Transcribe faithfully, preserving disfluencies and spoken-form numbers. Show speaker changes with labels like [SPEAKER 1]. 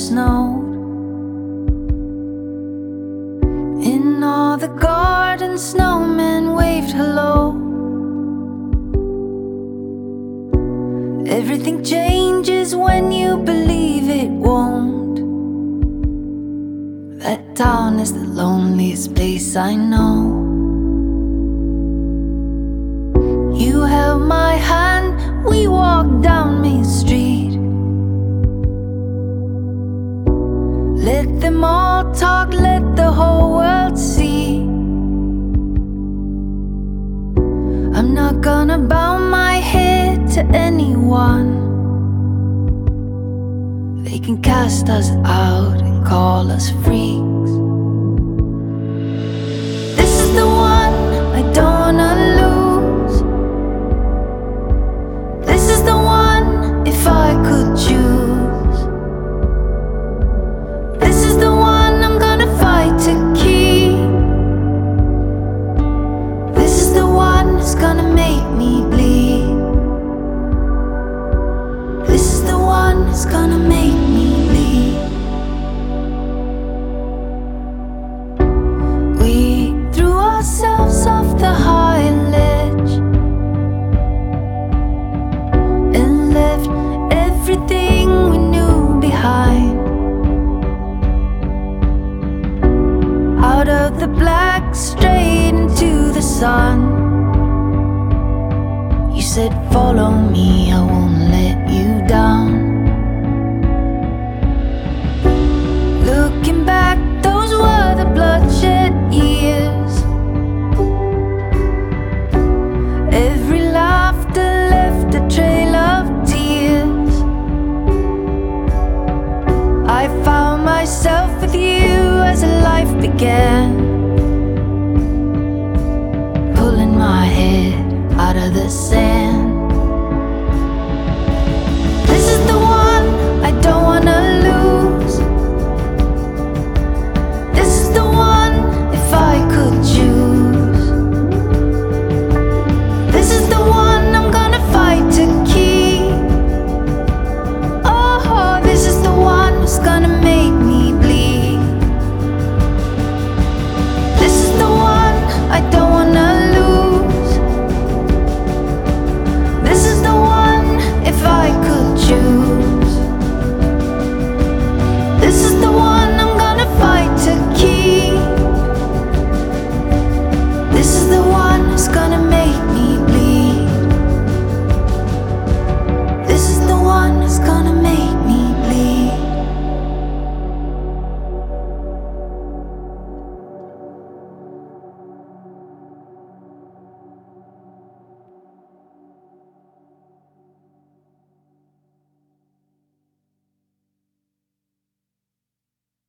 [SPEAKER 1] snowed. In all the gardens, snowmen waved hello. Everything changes when you believe it won't. That town is the loneliest place I know. You held my hand, we walked down Main Street. Let them all talk, let the whole world see. I'm not gonna bow my head to anyone. They can cast us out and call us freaks. This is the one I don't wanna lose. This is the one if I could choose. This is the one I'm gonna fight to keep. This is the one that's gonna make me bleed. This is the one that's gonna make me bleed. We threw ourselves off the high ledge and left everything we knew behind. Out of the black, straight into the sun. You said, follow me, I won't let you down. Looking back, those were the bloodshed